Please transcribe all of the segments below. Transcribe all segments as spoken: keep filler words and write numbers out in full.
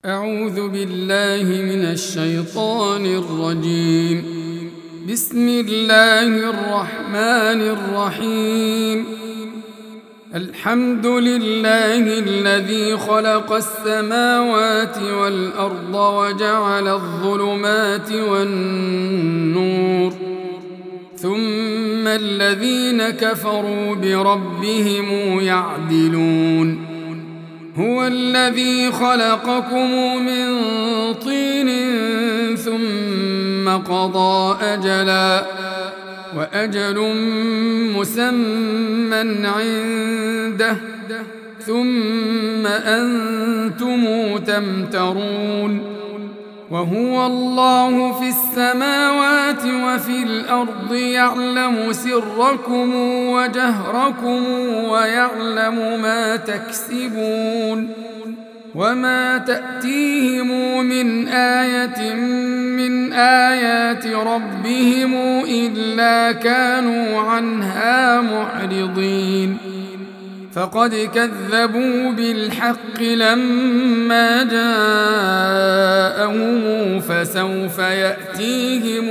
أعوذ بالله من الشيطان الرجيم. بسم الله الرحمن الرحيم. الحمد لله الذي خلق السماوات والأرض وجعل الظلمات والنور، ثم الذين كفروا بربهم يعدلون. هو الذي خلقكم من طين ثم قضى أجلا، وأجل مسمى عنده، ثم أنتم تمترون. وهو الله في السماوات وفي الأرض، يعلم سركم وجهركم ويعلم ما تكسبون. وما تأتيهم من آية من آيات ربهم إلا كانوا عنها معرضين. فقد كذبوا بالحق لما جاءهم، فسوف يأتيهم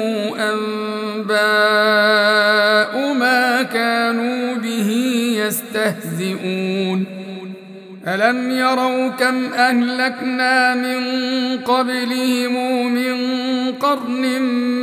أنباء ما كانوا به يستهزئون. ألم يروا كم أهلكنا من قبلهم من قرن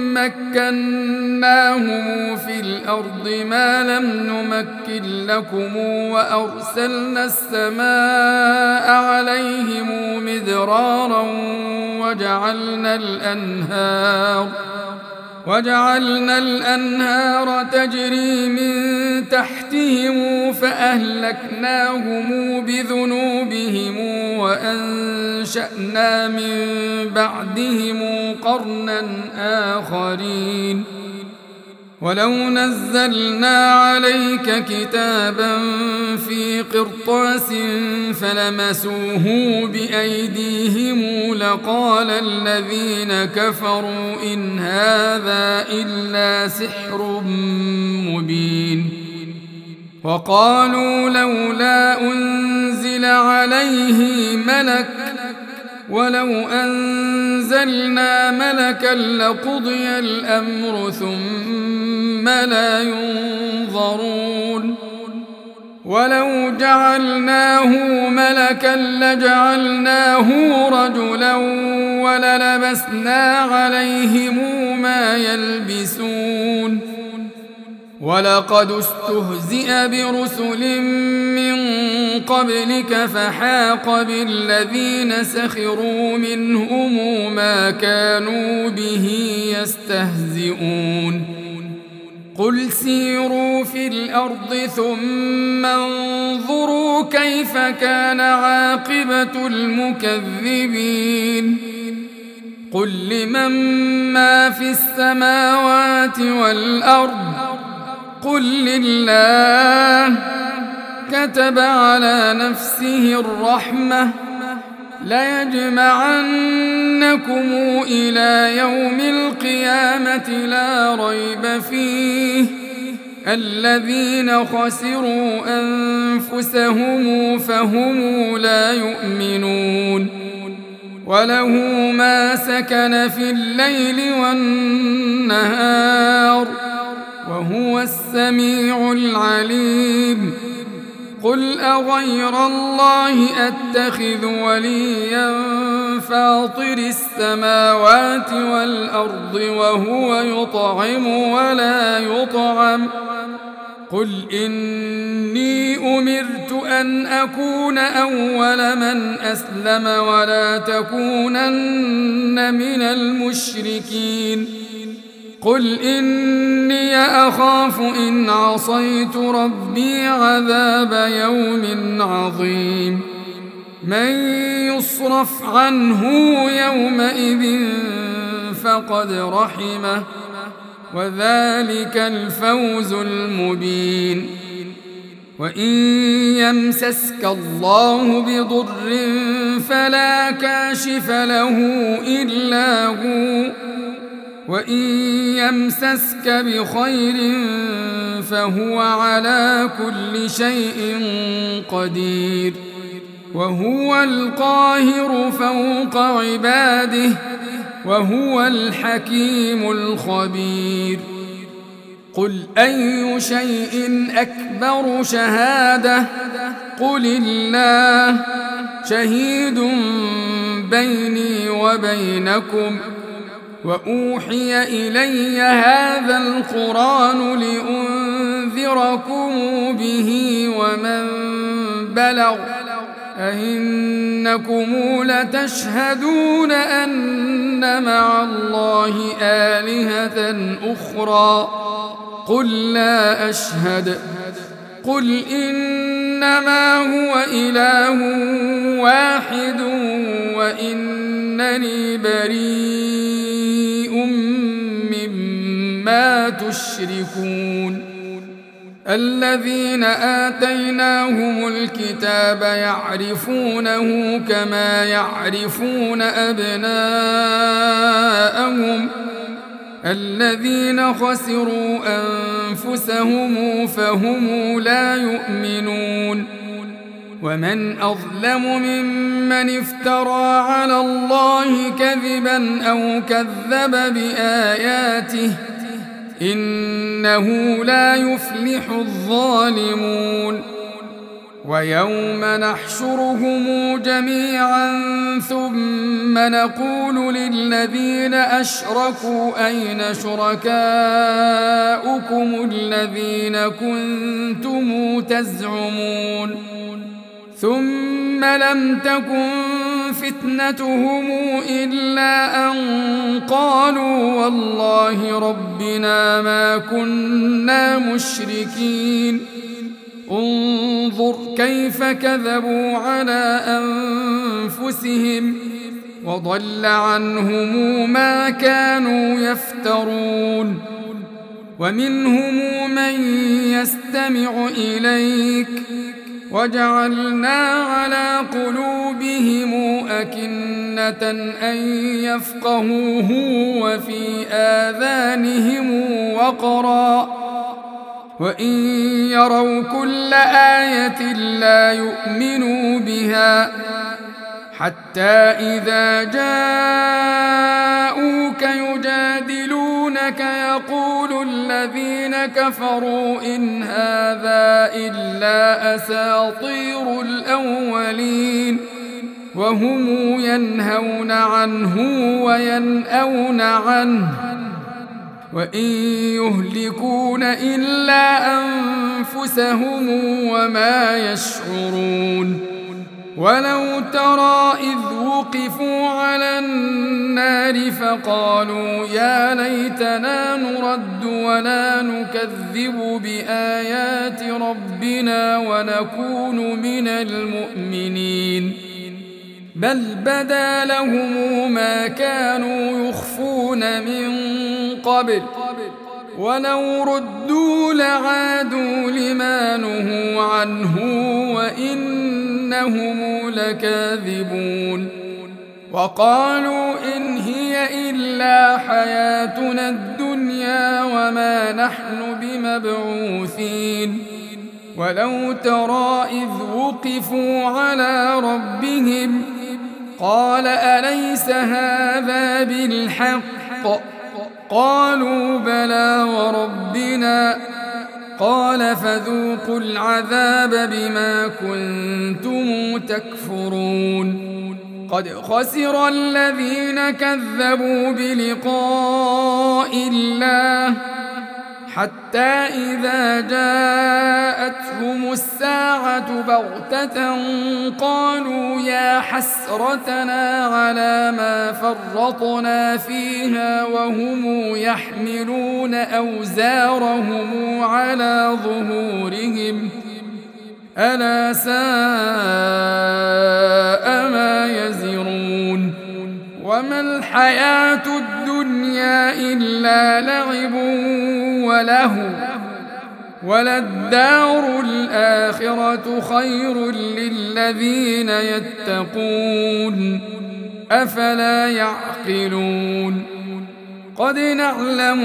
مكناهم في الأرض ما لم نمكن لكم، وأرسلنا السماء عليهم مدرارا وجعلنا الأنهار وجعلنا الأنهار تجري من تحتهم، فأهلكناهم بذنوبهم وأنشأنا من بعدهم قرنا آخرين. ولو نزلنا عليك كتابا في قرطاس فلمسوه بأيديهم لقال الذين كفروا إن هذا إلا سحر مبين. وقالوا لولا أنزل عليه ملك، ولو أنزلنا ملكا لقضي الأمر ثم لا ينظرون. ولو جعلناه ملكا لجعلناه رجلا وللبسنا عليهم ما يلبسون. ولقد استهزئ برسل من قبلك فحاق بالذين سخروا منهم ما كانوا به يستهزئون. قل سيروا في الأرض ثم انظروا كيف كان عاقبة المكذبين. قل لمن ما في السماوات والأرض، قل لله. كتب على نفسه الرحمة ليجمعنكم إلى يوم القيامة لا ريب فيه. الذين خسروا أنفسهم فهم لا يؤمنون. وله ما سكن في الليل والنهار وهو السميع العليم. قل أغير الله أتخذ وليا فاطر السماوات والأرض وهو يطعم ولا يطعم. قل إني أمرت أن أكون أول من أسلم ولا تكونن من المشركين. قل إني أخاف إن عصيت ربي عذاب يوم عظيم. من يصرف عنه يومئذ فقد رحمه، وذلك الفوز المبين. وإن يمسسك الله بضر فلا كاشف له إلا هو، وإن يمسسك بخير فهو على كل شيء قدير. وهو القاهر فوق عباده وهو الحكيم الخبير. قل أي شيء أكبر شهادة قل الله شهيد بيني وبينكم وأوحي إلي هذا القرآن لأنذركم به ومن بلغ أئنكم لتشهدون أن مع الله آلهة أخرى قل لا أشهد قل إنما هو إله واحد وإنني بريء مما تشركون. الذين آتيناهم الكتاب يعرفونه كما يعرفون أبناءهم الذين خسروا أنفسهم فهم لا يؤمنون. ومن أظلم ممن افترى على الله كذبا أو كذب بآياته إنه لا يفلح الظالمون. ويوم نحشرهم جميعا ثم نقول للذين أشركوا أين شركاؤكم الذين كنتم تزعمون ثم لم تكن فتنتهم إلا أن قالوا والله ربنا ما كنا مشركين. انظر كيف كذبوا على أنفسهم وضل عنهم ما كانوا يفترون. ومنهم من يستمع إليك وجعلنا على قلوبهم أكنة أن يفقهوه وفي آذانهم وقرا وإن يروا كل آية لا يؤمنوا بها حتى إذا جاءوك يجادلونك يقول الذين كفروا إن هذا إلا أساطير الأولين وهم ينهون عنه وينأون عنه وإن يهلكون إلا أنفسهم وما يشعرون. ولو ترى إذ وقفوا على النار فقالوا يا ليتنا نرد ولا نكذب بآيات ربنا ونكون من المؤمنين بل بدا لهم ما كانوا يخفون من قبل ولو ردوا لعادوا لما نهوا عنه وإنهم لكاذبون. وقالوا إن هي إلا حياتنا الدنيا وما نحن بمبعوثين. ولو ترى إذ وقفوا على ربهم قال أليس هذا بالحق قالوا بلى وربنا قال فذوقوا العذاب بما كنتم تكفرون. قد خسر الذين كذبوا بلقاء الله حتى إذا جاءتهم الساعة بغتة قالوا يا حسرتنا على ما فرطنا فيها وهم يحملون أوزارهم على ظهورهم ألا ساء ما يزرون. وما الحياة الدنيا إلا لعب وله وللدار الآخرة خير للذين يتقون أفلا يعقلون. قد نعلم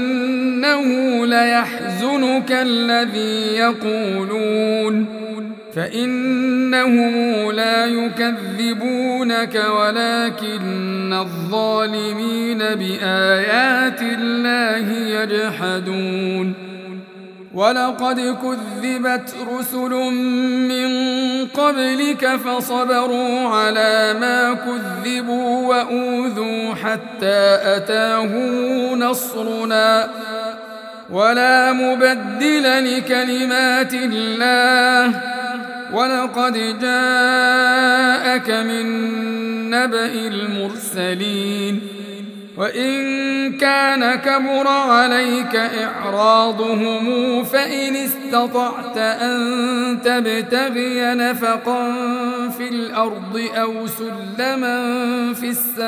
إنه ليحزنك الذي يقولون فإنهم لا يكذبونك ولكن الظالمين بآيات الله يجحدون ولقد كذبت رسل من قبلك فصبروا على ما كذبوا وأوذوا حتى أتاهم نصرنا ولا مبدل لكلمات الله ولقد جاءك من نبأ المرسلين وإن كان كبر عليك إعراضهم فإن استطعت أن تبتغي نفقا في الأرض أو سلما في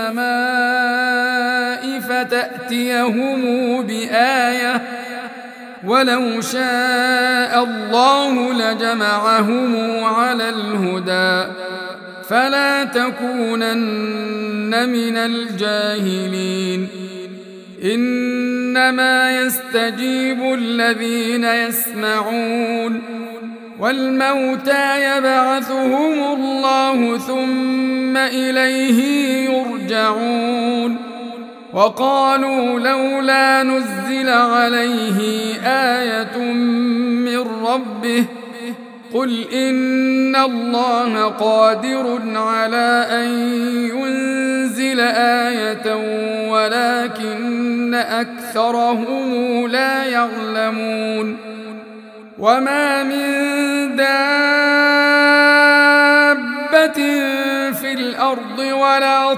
السماء فتأتيهم بآية ولو شاء الله لجمعهم على الهدى فلا تكونن من الجاهلين إنما يستجيب الذين يسمعون والموتى يبعثهم الله ثم إليه يرجعون وقالوا لولا نزل عليه آية من ربه قل إن الله قادر على أن ينزل آية ولكن أكثرهم لا يعلمون وما من دابة في الأرض ولا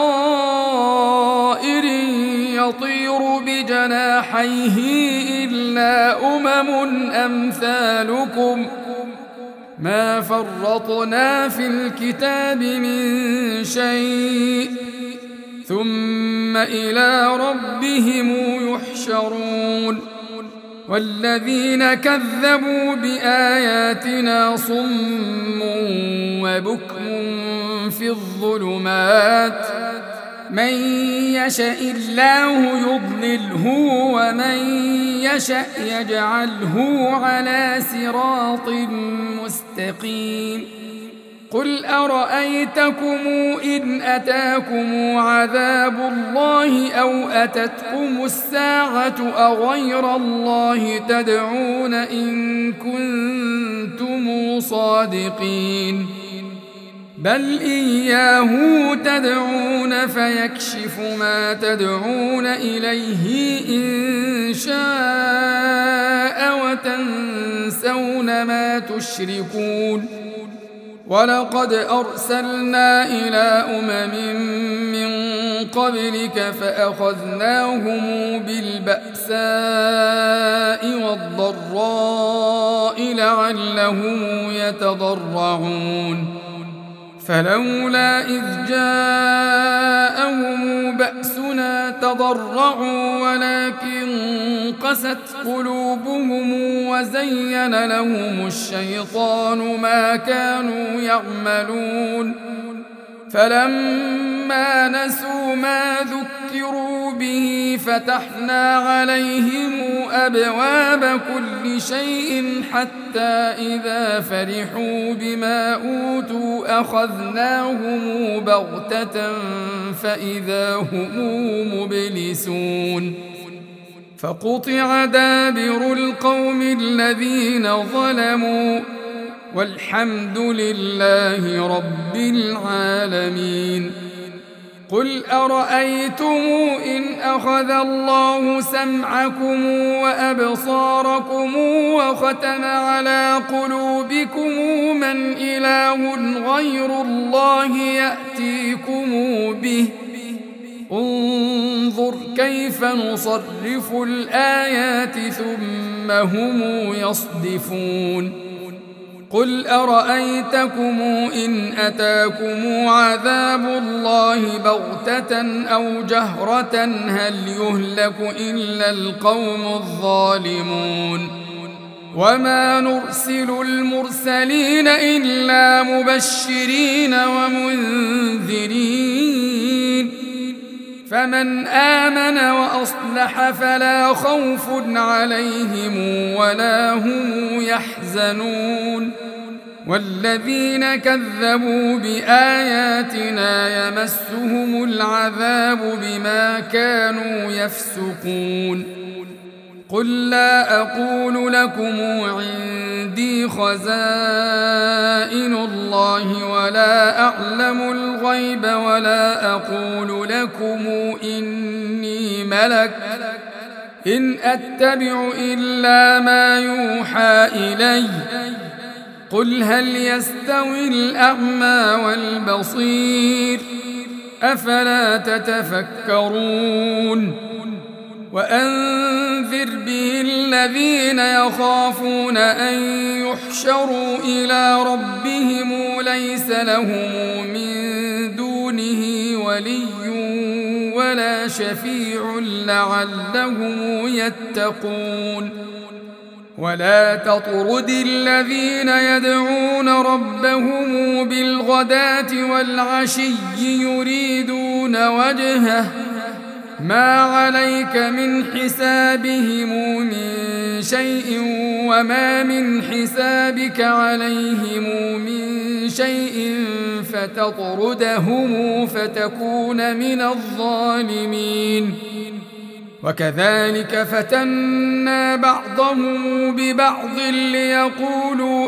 طائر يطير بجناحيه إلا أمم أمثالكم ما فرطنا في الكتاب من شيء ثم إلى ربهم يحشرون والذين كذبوا بآياتنا صم وبكم في الظلمات من يشاء الله يضلله ومن يشاء يجعله على صراط مستقيم قل أرأيتكم إن أتاكم عذاب الله أو أتتكم الساعة أغير الله تدعون إن كنتم صادقين بل إياه تدعون فيكشف ما تدعون إليه إن شاء وتنسون ما تشركون ولقد أرسلنا إلى أمم من قبلك فأخذناهم بالبأساء والضراء لعلهم يتضرعون فلولا إذ جاءهم بأسنا تضرعوا ولكن قست قلوبهم وزين لهم الشيطان ما كانوا يعملون فلما نسوا ما ذكروا به فتحنا عليهم أبواب كل شيء حتى إذا فرحوا بما أوتوا أخذناهم بغتة فإذا هم مبلسون فقطع دابر القوم الذين ظلموا والحمد لله رب العالمين قل أرأيتم إن أخذ الله سمعكم وأبصاركم وختم على قلوبكم من إله غير الله يأتيكم به انظر كيف نصرف الآيات ثم هم يصدفون قل أرأيتكم إن أتاكم عذاب الله بغتة أو جهرة هل يهلك إلا القوم الظالمون وما نرسل المرسلين إلا مبشرين ومنذرين فمن آمن وأصلح فلا خوف عليهم ولا هم يحزنون والذين كذبوا بآياتنا يمسهم العذاب بما كانوا يفسقون قل لا أقول لكم عندي خزائن الله ولا أعلم الغيب ولا أقول لكم إني ملك إن أتبع إلا ما يوحى إلي قل هل يستوي الأعمى والبصير أفلا تتفكرون وأنذر به الذين يخافون أن يحشروا إلى ربهم ليس لهم من دونه ولي ولا شفيع لعلهم يتقون ولا تطرد الذين يدعون ربهم بالغداة والعشي يريدون وجهه ما عليك من حسابهم من شيء وما من حسابك عليهم من شيء فتطردهم فتكون من الظالمين وكذلك فتنا بعضهم ببعض ليقولوا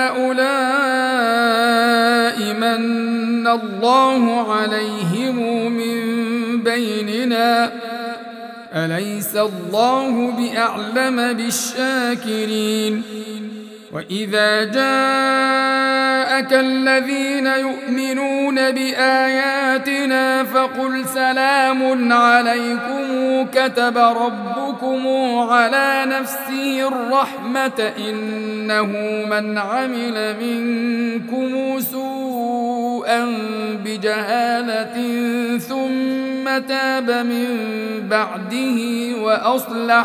أهؤلاء من الله عليهم من بيننا أليس الله بأعلم بالشاكرين وإذا جاءك الذين يؤمنون بآياتنا فقل سلام عليكم كتب ربكم على نفسه الرحمة إنه من عمل منكم سوءا بجهالة ثم تاب من بعده وأصلح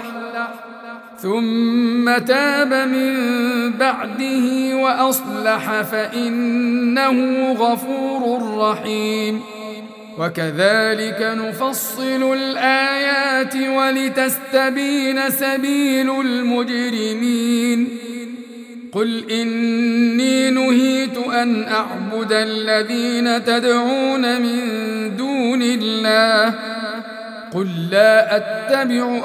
ثم تاب من بعده وأصلح فإنه غفور رحيم وكذلك نفصل الآيات ولتستبين سبيل المجرمين قل إني نهيت أن أعبد الذين تدعون من دون الله قل لا أتبع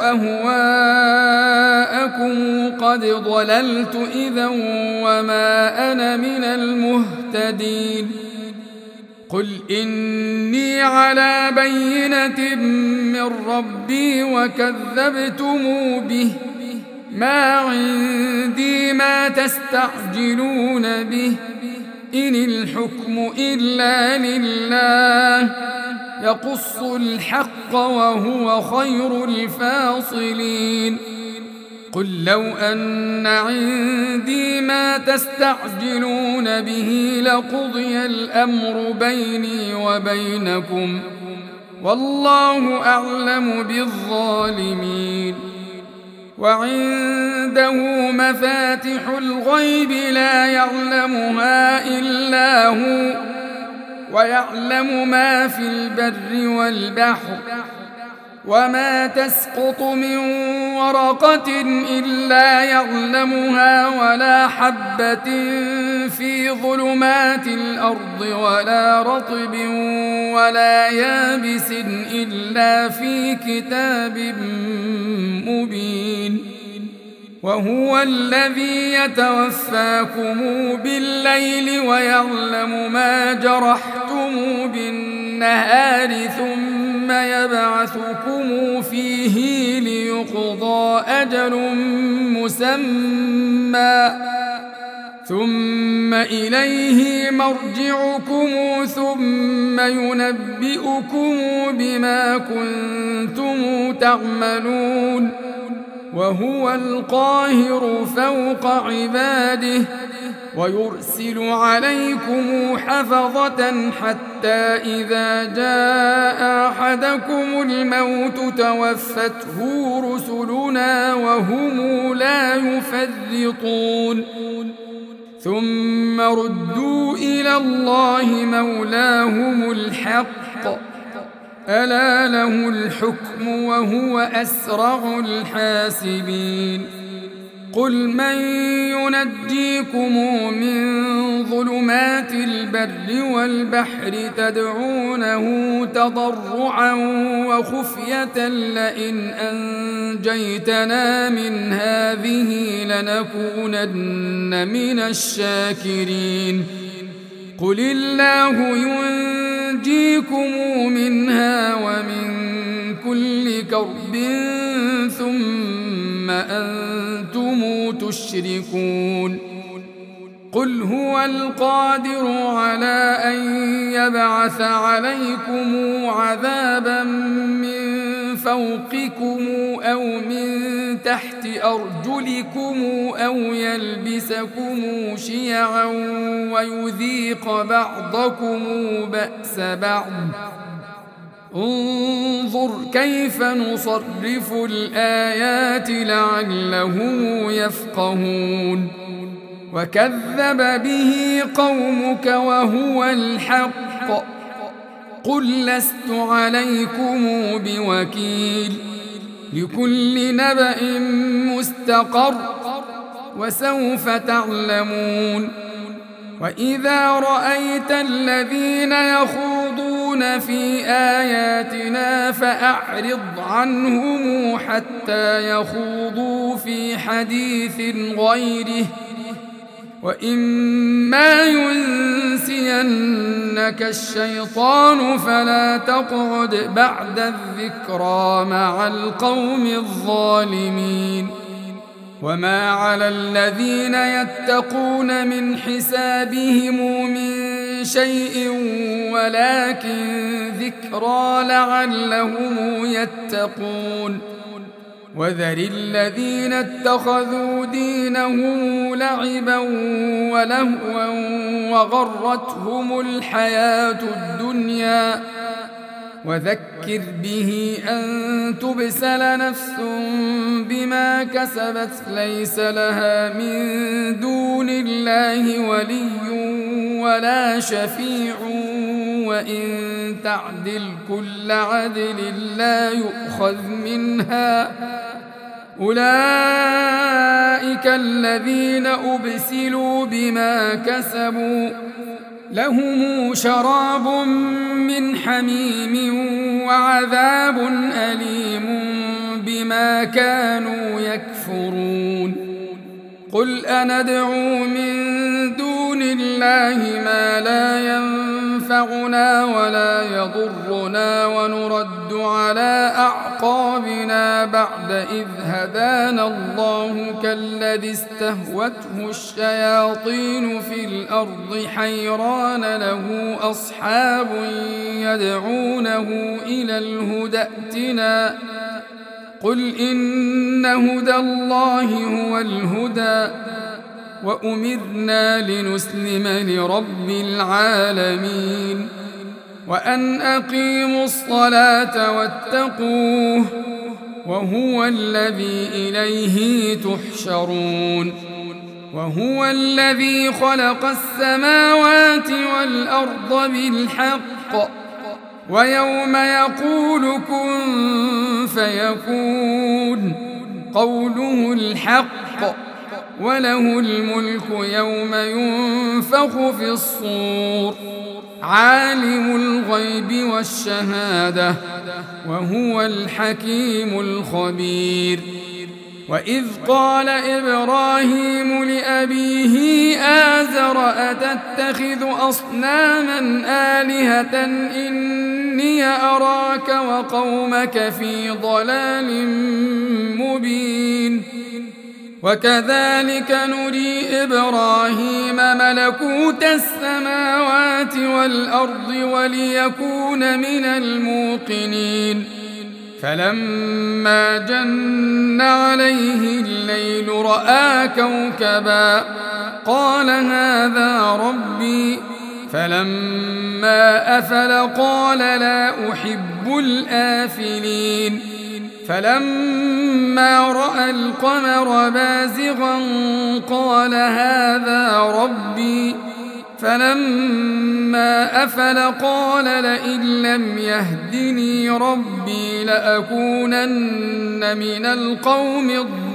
أهواءكم قد ضللت إذا وما أنا من المهتدين قل إني على بينة من ربي وكذبتم به ما عندي ما تستعجلون به إن الحكم إلا لله يقص الحق وهو خير الفاصلين قل لو أن عندي ما تستعجلون به لقضي الأمر بيني وبينكم والله أعلم بالظالمين وعنده مفاتح الغيب لا يعلمها إلا هو ويعلم ما في البر والبحر وما تسقط من ورقة إلا يعلمها ولا حبة في ظلمات الأرض ولا رطب ولا يابس إلا في كتاب مبين وهو الذي يتوفاكم بالليل ويعلم ما جرحتم بالنهار ثم يبعثكم فيه ليقضى أجل مسمى ثم إليه مرجعكم ثم ينبئكم بما كنتم تعملون وهو القاهر فوق عباده ويرسل عليكم حفظة حتى إذا جاء أحدكم الموت توفته رسلنا وهم لا يفرطون ثم ردوا إلى الله مولاهم الحق ألا له الحكم وهو أسرع الحاسبين قل من ينجيكم من ظلمات البر والبحر تدعونه تضرعا وخفية لئن أنجيتنا من هذه لنكونن من الشاكرين قل الله ينجيكم منها ومن كل كرب ثم أنتم تشركون قل هو القادر على أن يبعث عليكم عذابا من فوقكم أو من تحت أرجلكم أو يلبسكم شيعا ويذيق بعضكم بأس بعض انظر كيف نصرف الآيات لعلهم يفقهون وكذب به قومك وهو الحق قل لست عليكم بوكيل لكل نبأ مستقر وسوف تعلمون وإذا رأيت الذين يخوضون في آياتنا فأعرض عنهم حتى يخوضوا في حديث غيره وإما ينسينك الشيطان فلا تقعد بعد الذكرى مع القوم الظالمين وما على الذين يتقون من حسابهم من شيء ولكن ذكرى لعلهم يتقون وذر الذين اتخذوا دينهم لعبا ولهوا وغرتهم الحياة الدنيا وذكر به أن تبسل نفس بما كسبت ليس لها من دون الله ولي ولا شفيع وإن تعدل كل عدل لا يؤخذ منها أولئك الذين أبسلوا بما كسبوا لهم شراب من حميم وعذاب أليم بما كانوا يكفرون قل أندعو من دون الله ما لا ينفعنا ولا يضرنا ونرد على أعقابنا بعد إذ هدانا الله كالذي استهوته الشياطين في الأرض حيران له أصحاب يدعونه إلى الهدى ائتنا قل إن هدى الله هو الهدى وأمرنا لنسلم لرب العالمين وأن أقيموا الصلاة واتقوه وهو الذي إليه تحشرون وهو الذي خلق السماوات والأرض بالحق ويوم يقول كن فيكون قوله الحق وله الملك يوم ينفخ في الصور عالم الغيب والشهادة وهو الحكيم الخبير وإذ قال إبراهيم لأبيه آزر أتتخذ أصناما آلهة إني أراك وقومك في ضلال مبين وكذلك نري إبراهيم ملكوت السماوات والأرض وليكون من الموقنين فلما جن عليه الليل رأى كوكبا قال هذا ربي فلما أفل قال لا أحب الآفلين فلما رأى القمر بازغا قال هذا ربي فلما أفل قال لئن لم يهدني ربي لأكونن من القوم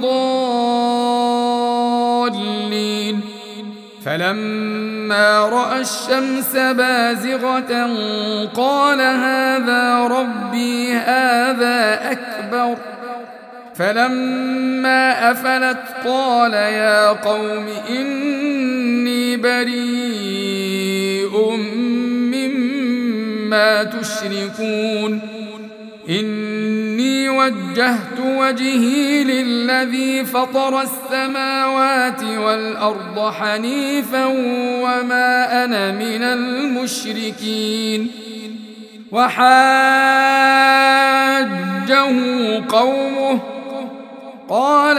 الضالين فلما رأى الشمس بازغة قال هذا ربي هذا أكبر فلما أفلت قال يا قوم إني بريء مما تشركون إني وجهت وجهي للذي فطر السماوات والأرض حنيفا وما أنا من المشركين وحاجه قومه قال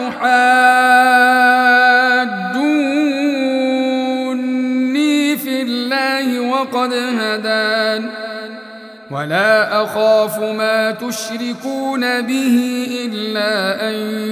أتحاجوني في الله وقد هدان ولا أخاف ما تشركون به إلا أن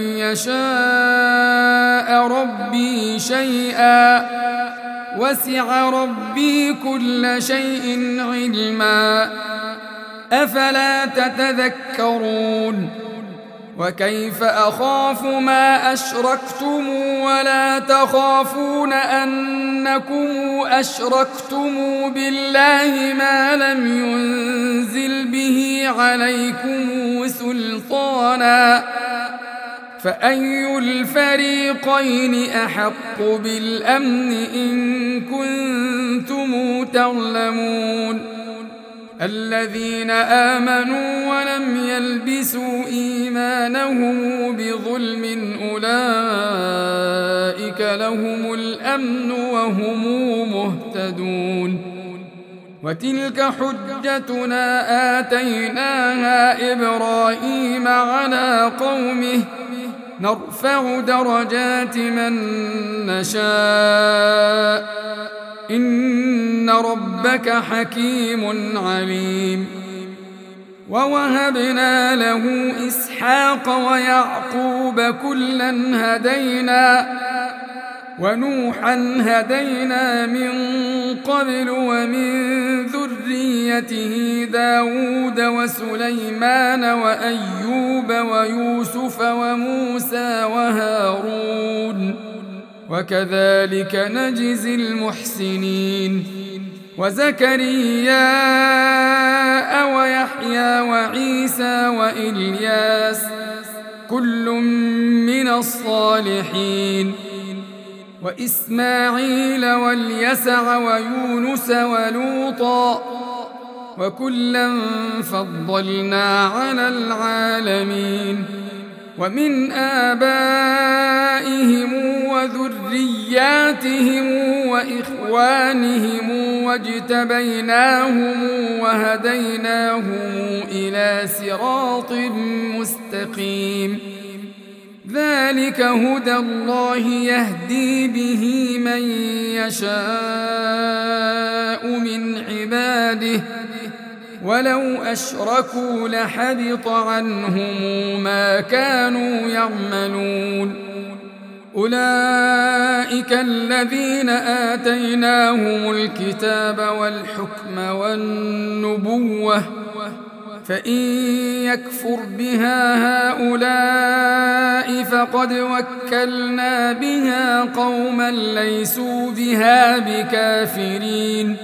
يشاء ربي شيئا وسع ربي كل شيء علما أفلا تتذكرون وكيف أخاف ما أشركتم ولا تخافون أنكم أشركتم بالله ما لم ينزل به عليكم سلطانا فأي الفريقين أحق بالأمن إن كنتم تعلمون الذين آمنوا ولم يلبسوا إيمانهم بظلم أولئك لهم الأمن وهم مهتدون وتلك حجتنا آتيناها إبراهيم على قومه نرفع درجات من نشاء إن ربك حكيم عليم ووهبنا له إسحاق ويعقوب كلا هدينا ونوحا هدينا من قبل ومن ذريته داود وسليمان وأيوب ويوسف وموسى وهارون وكذلك نجزي المحسنين وزكريا ويحيى وعيسى وإلياس كل من الصالحين وإسماعيل واليسع ويونس ولوطا وكلا فضلنا على العالمين ومن آبائهم وذرياتهم وإخوانهم واجتبيناهم وهديناهم إلى صراط مستقيم ذلك هدى الله يهدي به من يشاء من عباده ولو أشركوا لحبط عنهم ما كانوا يعملون أولئك الذين آتيناهم الكتاب والحكم والنبوة فإن يكفر بها هؤلاء فقد وكلنا بها قوما ليسوا بها بكافرين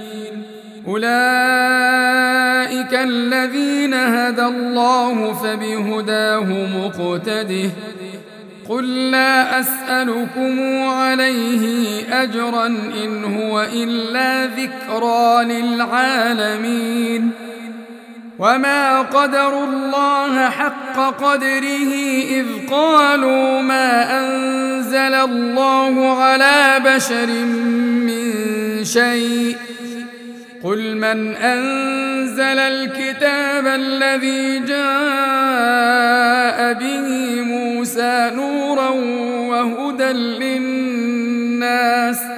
أولئك الذين هدى الله فبهداه مقتده قل لا أسألكم عليه أجرا إن هو إلا ذكرى للعالمين وما قدروا الله حق قدره إذ قالوا ما أنزل الله على بشر من شيء قل من أنزل الكتاب الذي جاء به موسى نورا وهدى للناس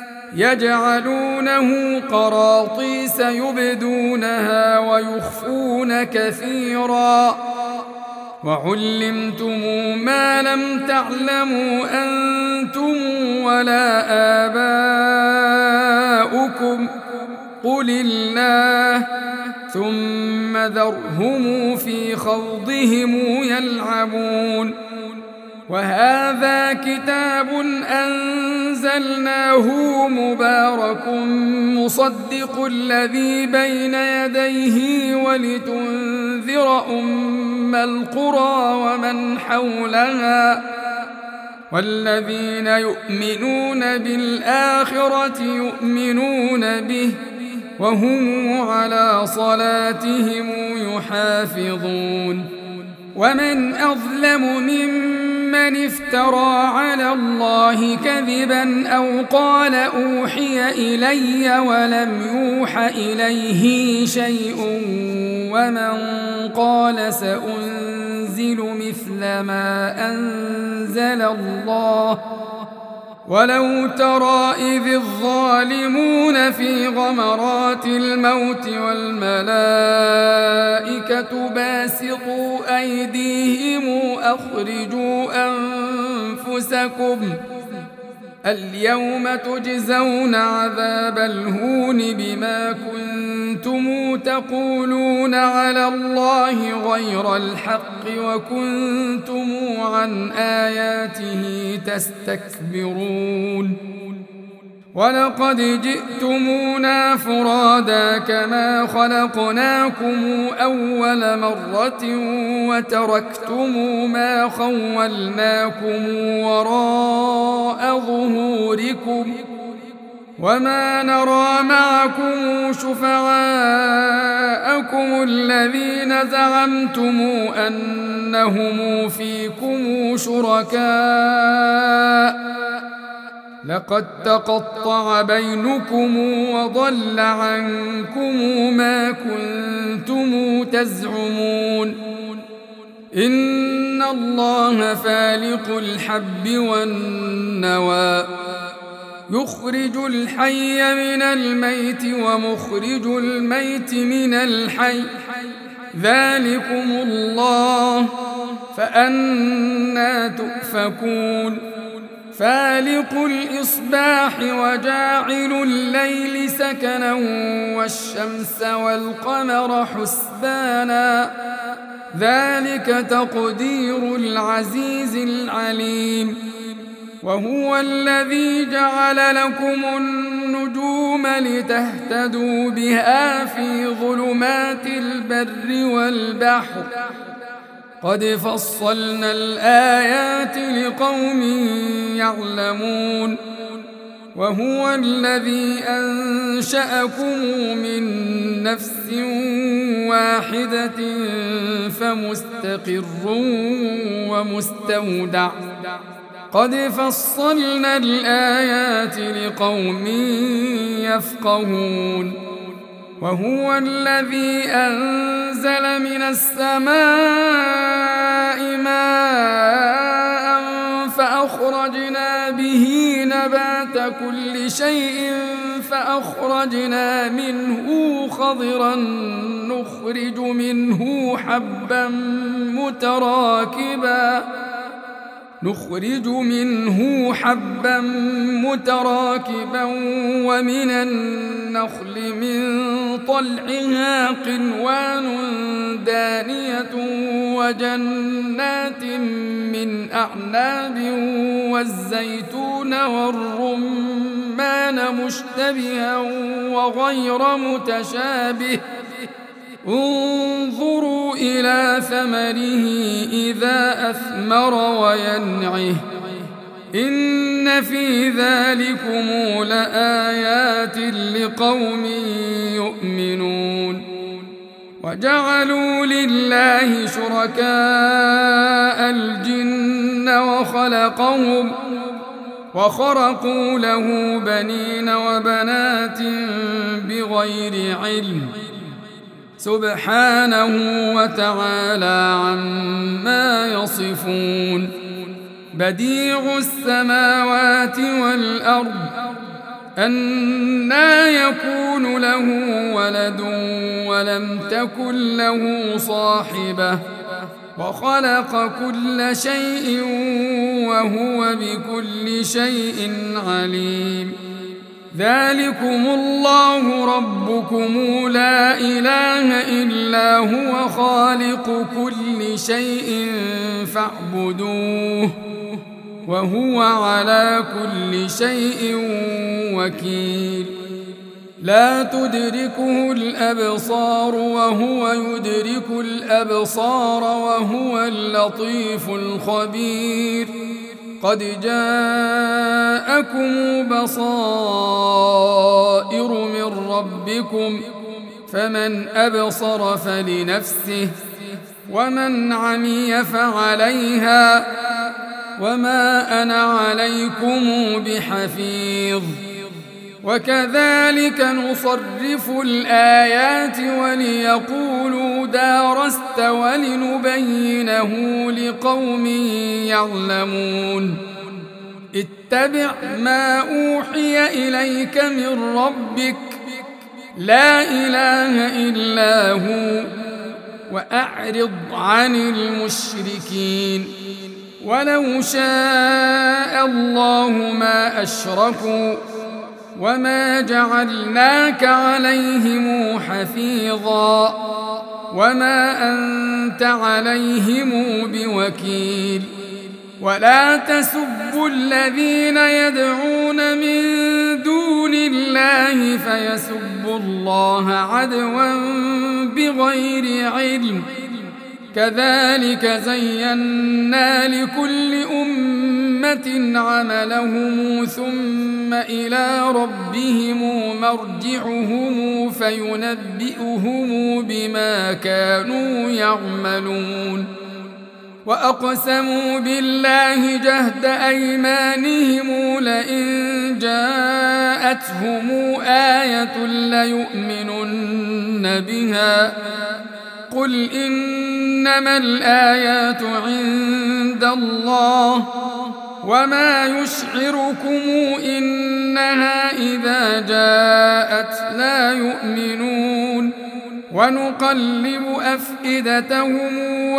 يجعلونه قراطيس يبدونها ويخفون كثيرا وعلمتم ما لم تعلموا أنتم ولا قل الله ثم ذرهم في خوضهم يلعبون وهذا كتاب أنزلناه مبارك مصدق الذي بين يديه ولتنذر أم القرى ومن حولها والذين يؤمنون بالآخرة يؤمنون به وهم على صلاتهم يحافظون ومن أظلم ممن افترى على الله كذبا أو قال أوحي إلي ولم يوح إليه شيء ومن قال سأنزل مثل ما أنزل الله ولو ترى إذ الظالمون في غمرات الموت والملائكة باسطوا أيديهم أخرجوا أنفسكم اليوم تجزون عذاب الهون بما كنتم تقولون على الله غير الحق وكنتم عن آياته تستكبرون ولقد جئتمونا فرادا كما خلقناكم أول مرة وتركتم ما خولناكم وراء ظهوركم وما نرى معكم شفعاءكم الذين زعمتم أنهم فيكم شركاء لقد تقطع بينكم وضل عنكم ما كنتم تزعمون إن الله فالق الحب والنوى يخرج الحي من الميت ومخرج الميت من الحي ذلكم الله فأنى تؤفكون فالق الإصباح وجاعل الليل سكنا والشمس والقمر حسبانا ذلك تقدير العزيز العليم وهو الذي جعل لكم النجوم لتهتدوا بها في ظلمات البر والبحر قد فصلنا الآيات لقوم يعلمون وهو الذي أنشأكم من نفس واحدة فمستقر ومستودع قد فصلنا الآيات لقوم يفقهون وهو الذي أنزل من السماء ماء فأخرجنا به نبات كل شيء فأخرجنا منه خضرا نخرج منه حبا متراكبا نخرج منه حبا متراكبا ومن النخل من طلعها قنوان دانية وجنات من أعناب والزيتون والرمان مشتبها وغير متشابه انظروا إلى ثمره إذا أثمر وينعه إن في ذلكم لآيات لقوم يؤمنون وجعلوا لله شركاء الجن وخلقهم وخرقوا له بنين وبنات بغير علم سبحانه وتعالى عما يصفون بديع السماوات والأرض أنى يكون له ولد ولم تكن له صاحبة وخلق كل شيء وهو بكل شيء عليم ذلكم الله ربكم لا إله إلا هو خالق كل شيء فاعبدوه وهو على كل شيء وكيل لا تدركه الأبصار وهو يدرك الأبصار وهو اللطيف الخبير قد جاءكم بصائر من ربكم فمن أبصر فلنفسه ومن عمي فعليها وما أنا عليكم بحفيظ وكذلك نصرف الآيات وليقولوا درست ولنبينه لقوم يعلمون اتبع ما أوحي إليك من ربك لا إله إلا هو وأعرض عن المشركين ولو شاء الله ما أشركوا وما جعلناك عليهم حفيظا وما أنت عليهم بوكيل ولا تسبوا الذين يدعون من دون الله فيسبوا الله عدوا بغير علم كذلك زينا لكل أمة عملهم ثم إلى ربهم مرجعهم فينبئهم بما كانوا يعملون وأقسموا بالله جهد أيمانهم لئن جاءتهم آية ليؤمنن بها قل إنما الآيات عند الله وما يشعركم إنها إذا جاءت لا يؤمنون ونقلب أفئدتهم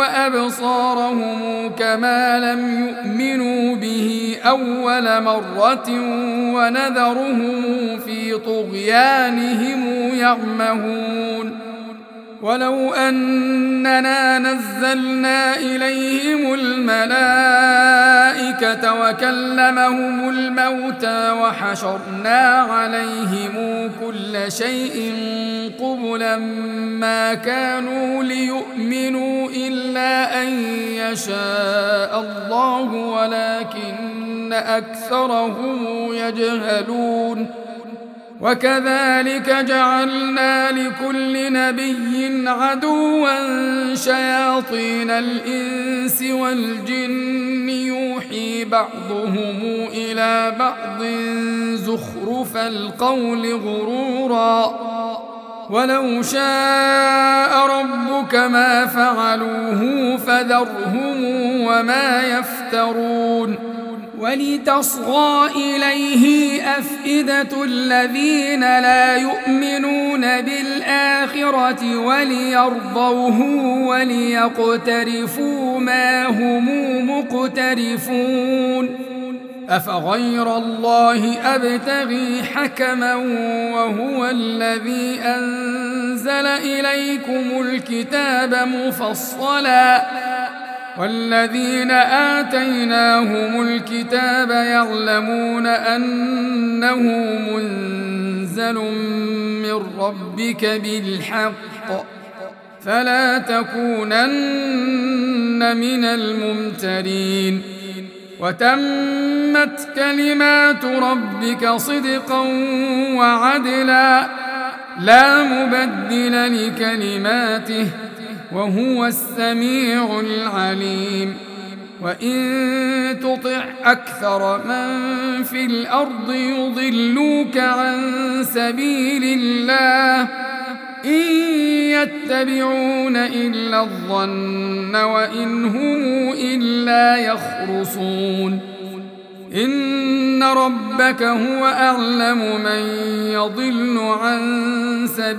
وأبصارهم كما لم يؤمنوا به أول مرة ونذرهم في طغيانهم يعمهون ولو أننا نزلنا إليهم الملائكة وكلمهم الموتى وحشرنا عليهم كل شيء قبلا ما كانوا ليؤمنوا إلا أن يشاء الله ولكن أكثرهم يجهلون وكذلك جعلنا لكل نبي عدوا شياطين الإنس والجن يوحي بعضهم إلى بعض زخرف القول غرورا ولو شاء ربك ما فعلوه فذرهم وما يفترون ولتصغى إليه أفئدة الذين لا يؤمنون بالآخرة وليرضوه وليقترفوا ما هم مقترفون أفغير الله أبتغي حكما وهو الذي أنزل إليكم الكتاب مفصلا والذين آتيناهم الكتاب يعلمون أنه منزل من ربك بالحق فلا تكونن من الممترين وتمت كلمات ربك صدقا وعدلا لا مبدل لكلماته وهو السميع العليم وإن تطع أكثر من في الأرض يضلوك عن سبيل الله إن يتبعون إلا الظن وإن هم إلا يخرصون إن ربك هو أعلم من يضل عن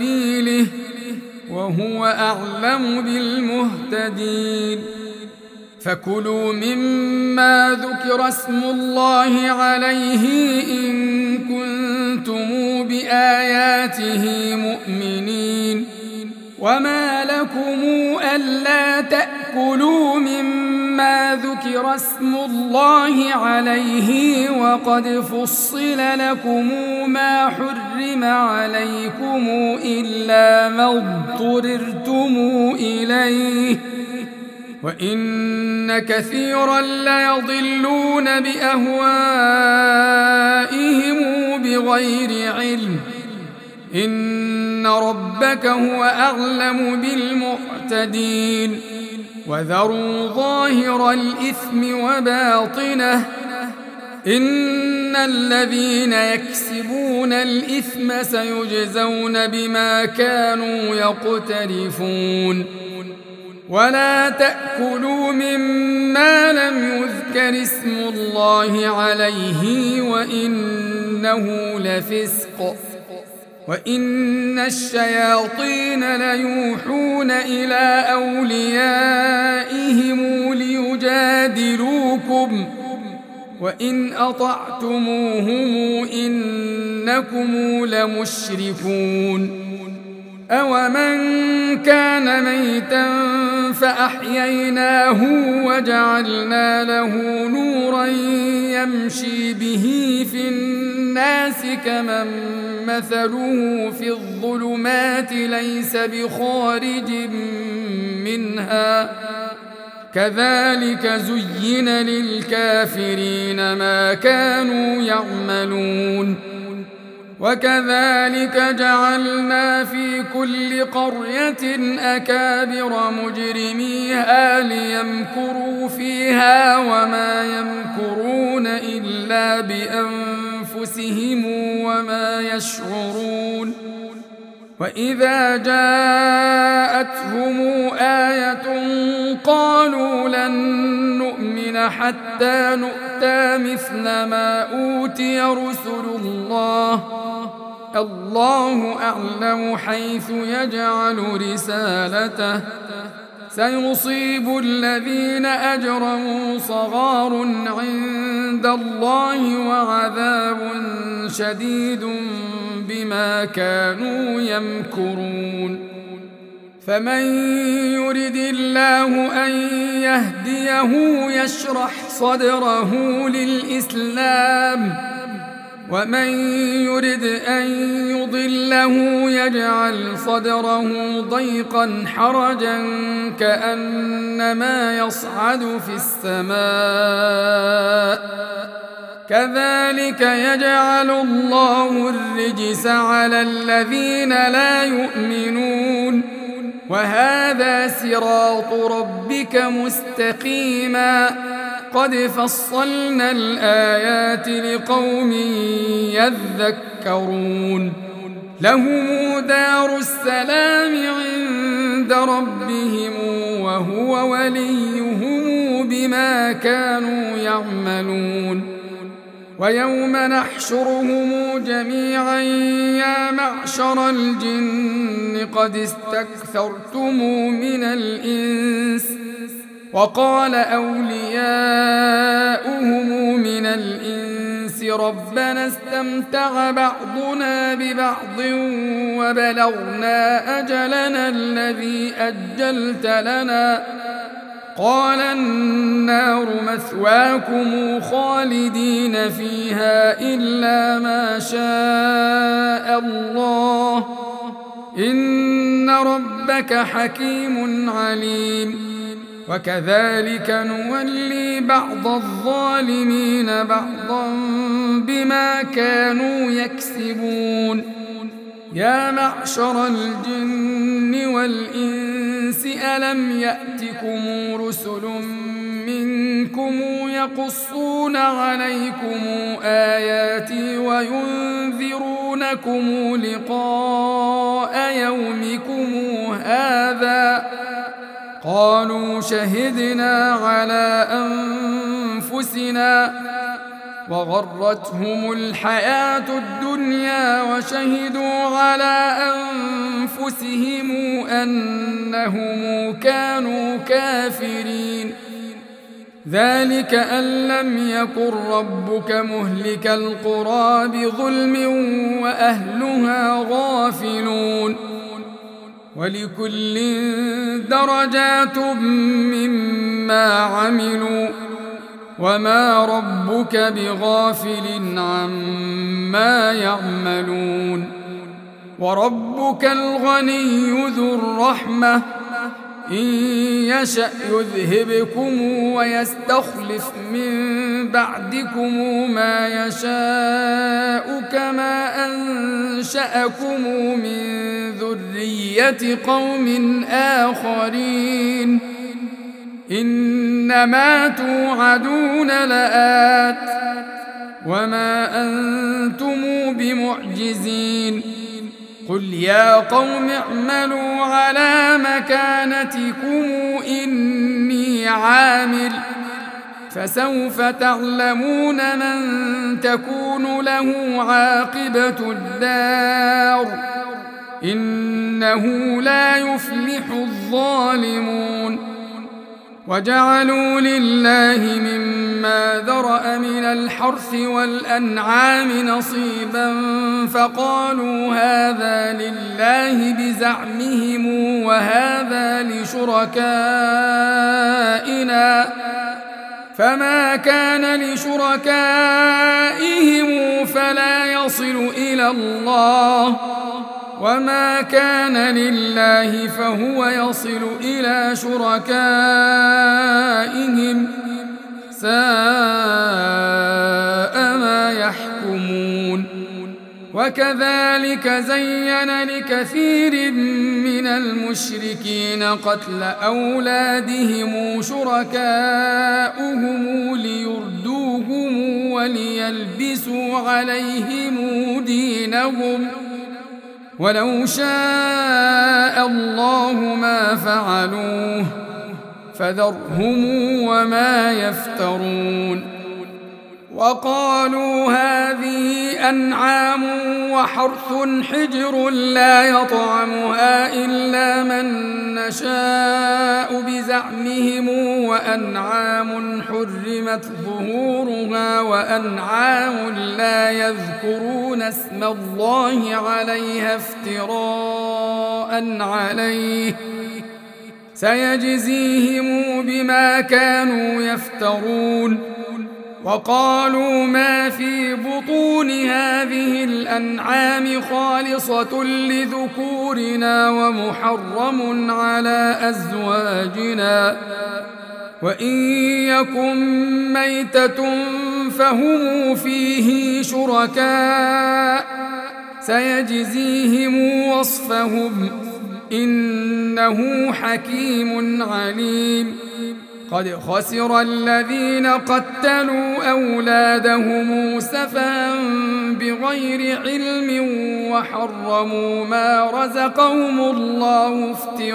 سبيله وهو أعلم بالمهتدين فكلوا مما ذكر اسم الله عليه إن كنتم بآياته مؤمنين. وما لكم ألا تأكلوا مما ذكر اسم الله عليه وقد فصل لكم ما حرم عليكم إلا ما اضطررتم إليه وإن كثيرا ليضلون بأهوائهم بغير علم إن ربك هو أعلم بالمعتدين. وذروا ظاهر الإثم وباطنه إن الذين يكسبون الإثم سيجزون بما كانوا يقترفون. ولا تأكلوا مما لم يذكر اسم الله عليه وإنه لفسق وإن الشياطين ليوحون إلى أوليائهم ليجادلوكم وإن أطعتموهم إنكم لمشركون. أومن كان ميتا فأحييناه وجعلنا له نورا يمشي به في الناس كمن مثله في الظلمات ليس بخارج منها كذلك زين للكافرين ما كانوا يعملون. وكذلك جعلنا في كل قرية أكابر مجرميها ليمكروا فيها وما يمكرون إلا بأنفسهم وما يشعرون. وإذا جاءتهم آية قالوا لن نؤمن حتى نؤتى مثل ما أوتي رسل الله الله أعلم حيث يجعل رسالته سيصيب الذين أجرموا صغار عند الله وعذاب شديد بما كانوا يمكرون. فمن يرد الله أن يهديه يشرح صدره للإسلام ومن يرد أن يضله يجعل صدره ضيقا حرجا كأنما يصعد في السماء كذلك يجعل الله الرجس على الذين لا يؤمنون. وهذا صراط ربك مستقيما قد فصلنا الآيات لقوم يذكرون. لهم دار السلام عند ربهم وهو وليهم بما كانوا يعملون. ويوم نحشرهم جميعا يا معشر الجن قد استكثرتم من الإنس وقال أولياؤهم من الإنس ربنا استمتع بعضنا ببعض وبلغنا أجلنا الذي أجلت لنا قال النار مثواكم خالدين فيها إلا ما شاء الله إن ربك حكيم عليم. وكذلك نولي بعض الظالمين بعضا بما كانوا يكسبون. يا معشر الجن والإنس ألم يأتكم رسل منكم يقصون عليكم آياتي وينذرونكم لقاء يومكم هذا قالوا شهدنا على أنفسنا وغرتهم الحياة الدنيا وشهدوا على أنفسهم أنهم كانوا كافرين. ذلك أن لم يكن ربك مهلك القرى بظلم وأهلها غافلون ولكل درجات مما عملوا وما ربك بغافل عما يعملون وربك الغني ذو الرحمة إن يشأ يذهبكم ويستخلف من بعدكم ما يشاء كما أنشأكم من ذرية قوم آخرين إنما توعدون لآت وما أنتم بمعجزين قل يا قوم اعملوا على مكانتكم إني عامل فسوف تعلمون من تكون له عاقبة الدار إنه لا يفلح الظالمون وجعلوا لله مما ذرأ من الحرث والأنعام نصيبا فقالوا هذا لله بزعمهم وهذا لشركائنا فما كان لشركائهم فلا يصل إلى الله وما كان لله فهو يصل إلى شركائهم ساء ما يحكمون وكذلك زين لكثير من المشركين قتل أولادهم شركاؤهم ليردوهم وليلبسوا عليهم دينهم ولو شاء الله ما فعلوه فذرهم وما يفترون وقالوا هذه أنعام وحرث حجر لا يطعمها إلا من نشاء بزعمهم وأنعام حرمت ظهورها وأنعام لا يذكرون اسم الله عليها افتراء عليه سيجزيهم بما كانوا يفترون وقالوا ما في بطون هذه الأنعام خالصة لذكورنا ومحرم على أزواجنا وإن يكن ميتة فهم فيه شركاء سيجزيهم وصفهم إنه حكيم عليم قد خسر الذين قتلوا أولادهم سفها بغير علم وحرموا ما رزقهم الله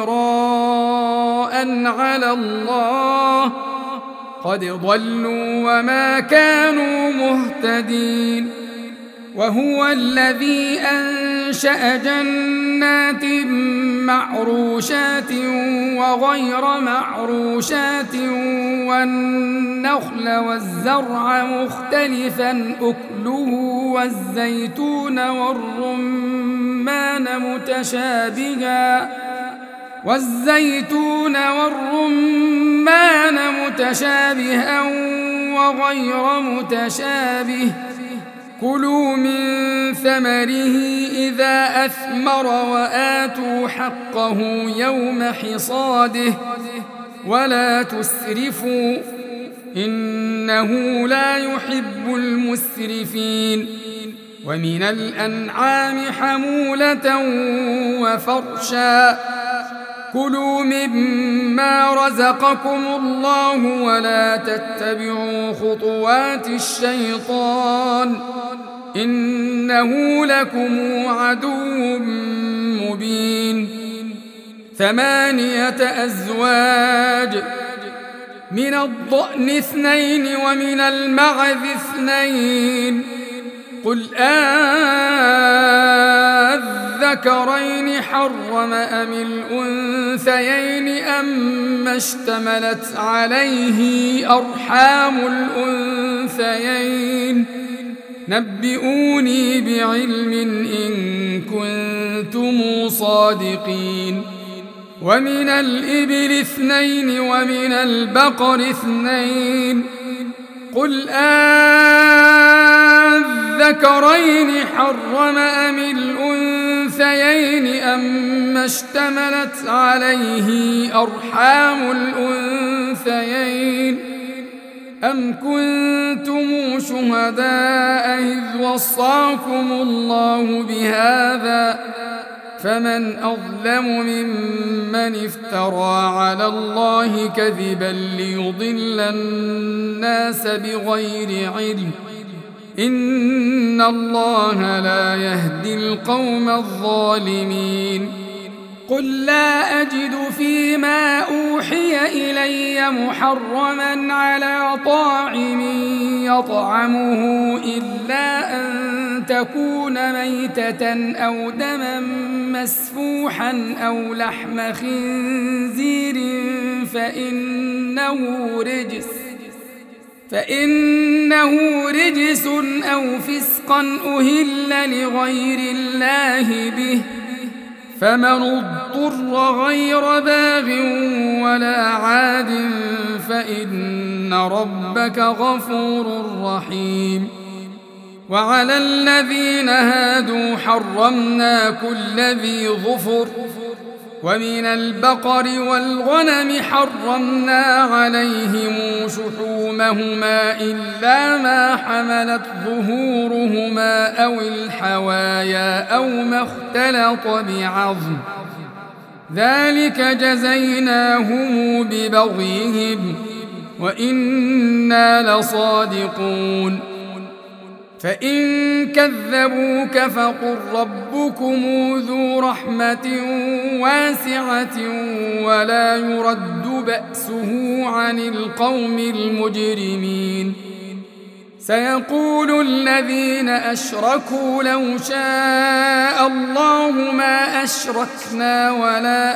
افتراء على الله قد ضلوا وما كانوا مهتدين وهو الذي أنشأ جنات معروشات وغير معروشات والنخل والزرع مختلفا أكله والزيتون والرمان متشابها والزيتون والرمان متشابها وغير متشابه كلوا من ثمره إذا أثمر وآتوا حقه يوم حصاده ولا تسرفوا إنه لا يحب المسرفين ومن الأنعام حمولة وفرشا كلوا مما رزقكم الله ولا تتبعوا خطوات الشيطان إنه لكم عدو مبين ثمانية أزواج من الضأن اثنين ومن المعز اثنين قل أذكرين حرم أم الأنثيين أما اشتملت عليه أرحام الأنثيين نبئوني بعلم إن كنتم صادقين ومن الإبل اثنين ومن البقر اثنين قل أذكرين حرم أم الأنثيين أما اشتملت عليه أرحام الأنثيين أم كنتم شهداء إذ وصاكم الله بهذا فمن أظلم ممن افترى على الله كذبا ليضل الناس بغير علم إن الله لا يهدي القوم الظالمين قل لا أجد فيما أوحي إلي محرما على طاعم يطعمه إلا أن تكون ميتة أو دما مسفوحا أو لحم خنزير فإنه رجس فإنه رجس أو فسقا أهل لغير الله به فمن اضطر غير باغ ولا عاد فإن ربك غفور رحيم وعلى الذين هادوا حرمنا كل ذي ظفر ومن البقر والغنم حرمنا عليهم شحومهما إلا ما حملت ظهورهما أو الحوايا أو ما اختلط بعظم ذلك جزيناهم ببغيهم وإنا لصادقون فإن كذبوك فقل ربكم ذو رحمة واسعة ولا يرد بأسه عن القوم المجرمين سيقول الذين أشركوا لو شاء الله ما أشركنا ولا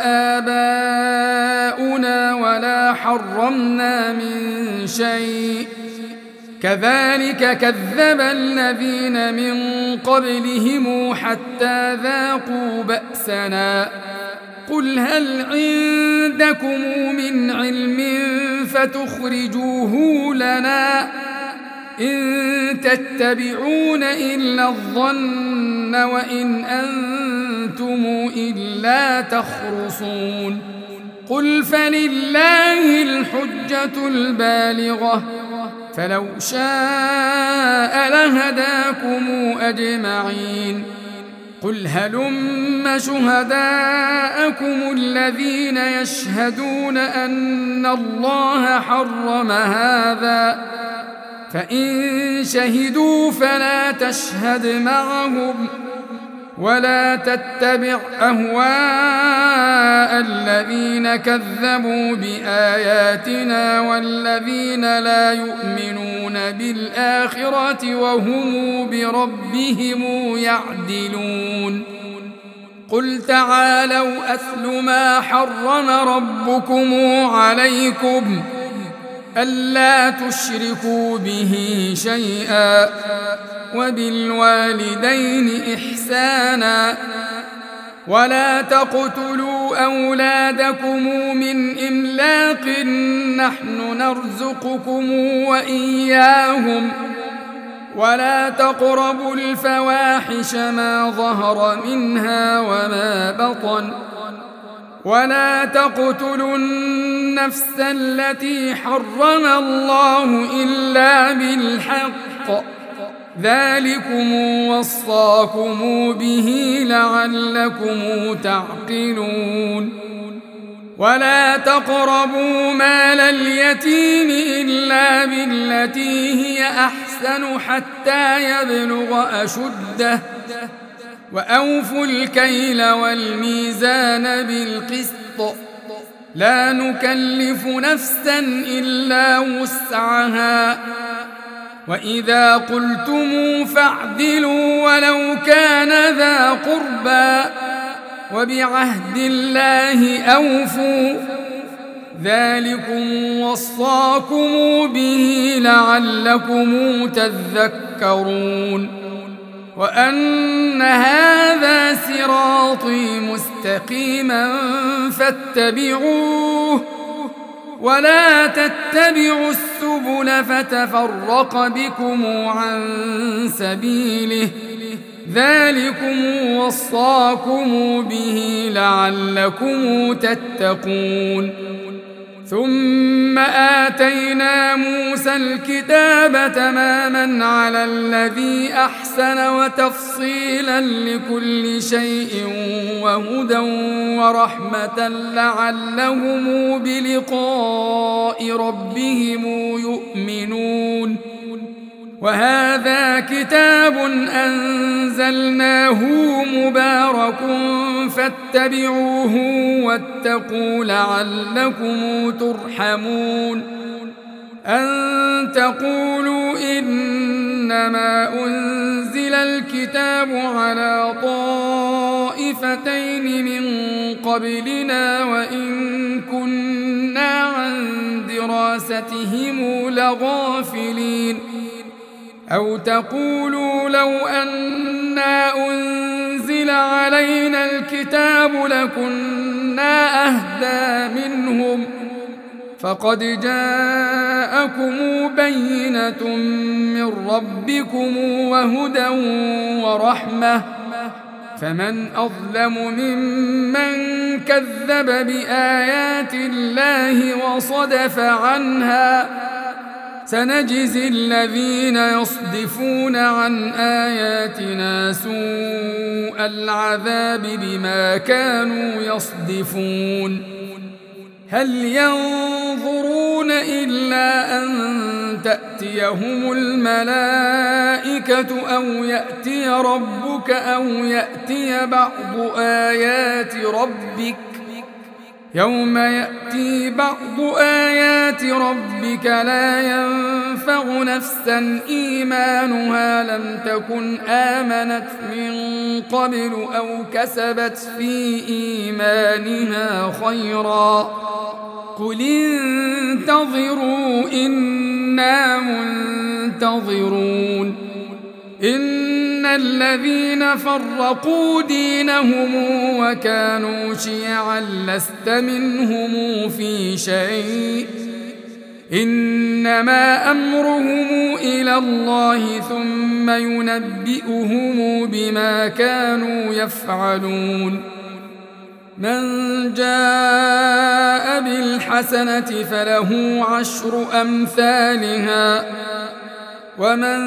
آباؤنا ولا حرمنا من شيء كذلك كذب الذين من قبلهم حتى ذاقوا بأسنا قل هل عندكم من علم فتخرجوه لنا إن تتبعون إلا الظن وإن أنتم إلا تخرصون قل فلله الحجة البالغة فلو شاء لهداكم أجمعين قل هلم شهداءكم الذين يشهدون أن الله حرم هذا فإن شهدوا فلا تشهد معهم ولا تتبع أهواء الذين كذبوا بآياتنا والذين لا يؤمنون بالآخرة وهم بربهم يعدلون قل تعالوا أتل ما حرم ربكم عليكم ألا تشركوا به شيئا وبالوالدين إحسانا ولا تقتلوا أولادكم من إملاق نحن نرزقكم وإياهم ولا تقربوا الفواحش ما ظهر منها وما بطن ولا تقتلوا النفس التي حرم الله إلا بالحق ذلكم وصاكم به لعلكم تعقلون ولا تقربوا مال اليتيم إلا بالتي هي أحسن حتى يبلغ أشده وأوفوا الكيل والميزان بالقسط لا نكلف نفسا إلا وسعها وإذا قلتم فاعدلوا ولو كان ذا قربى وبعهد الله أوفوا ذلكم وصاكم به لعلكم تذكرون وأن هذا صراطي مستقيما فاتبعوه ولا تتبعوا السبل فتفرق بكم عن سبيله ذلكم وصاكم به لعلكم تتقون ثم آتينا موسى الكتاب تماما على الذي أحسن وتفصيلا لكل شيء وهدى ورحمة لعلهم بلقاء ربهم يؤمنون وهذا كتاب أنزلناه مبارك فاتبعوه واتقوا لعلكم ترحمون أن تقولوا إنما أنزل الكتاب على طائفتين من قبلنا وإن كنا عن دراستهم لغافلين أو تقولوا لو أنا أنزل علينا الكتاب لكنا أهدى منهم فقد جاءكم بينة من ربكم وهدى ورحمة فمن أظلم ممن كذب بآيات الله وصدف عنها سنجزي الذين يصدفون عن آياتنا سوء العذاب بما كانوا يصدفون هل ينظرون إلا أن تأتيهم الملائكة أو يأتي ربك أو يأتي بعض آيات ربك يوم يأتي بعض آيات ربك لا ينفع نفسا إيمانها لم تكن آمنت من قبل أو كسبت في إيمانها خيرا قل انتظروا إنا منتظرون إن الذين فرقوا دينهم وكانوا شيعا لست منهم في شيء إنما أمرهم إلى الله ثم ينبئهم بما كانوا يفعلون من جاء بالحسنة فله عشر أمثالها ومن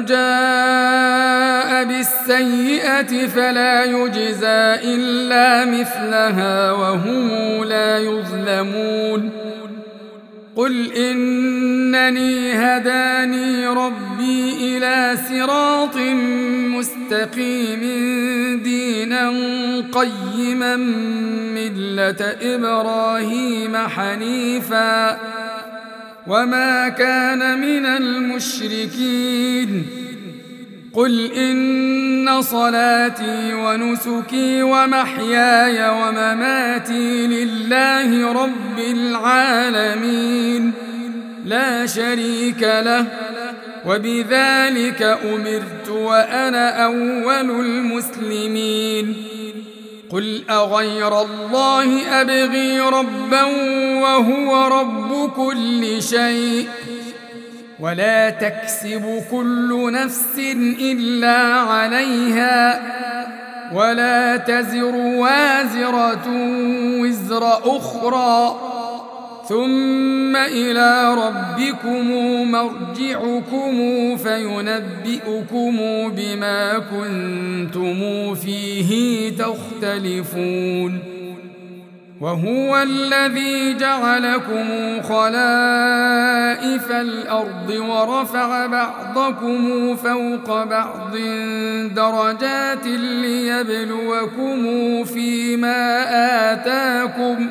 جاء بالسيئة فلا يجزى إلا مثلها وهم لا يظلمون قل إنني هداني ربي إلى صراط مستقيم دينا قيما ملة إبراهيم حنيفا وما كان من المشركين قل إن صلاتي ونسكي ومحياي ومماتي لله رب العالمين لا شريك له وبذلك أمرت وأنا أول المسلمين قل أغير الله أبغي ربا وهو رب كل شيء ولا تكسب كل نفس إلا عليها ولا تزر وازرة وزر أخرى ثم إلى ربكم مرجعكم فينبئكم بما كنتم فيه تختلفون وهو الذي جعلكم خلائف الأرض ورفع بعضكم فوق بعض درجات ليبلوكم فيما آتاكم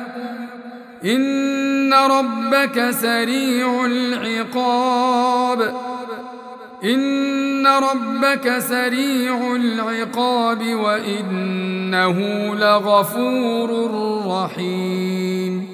إن ربك سريع العقاب إن ربك سريع العقاب وإنه لغفور رحيم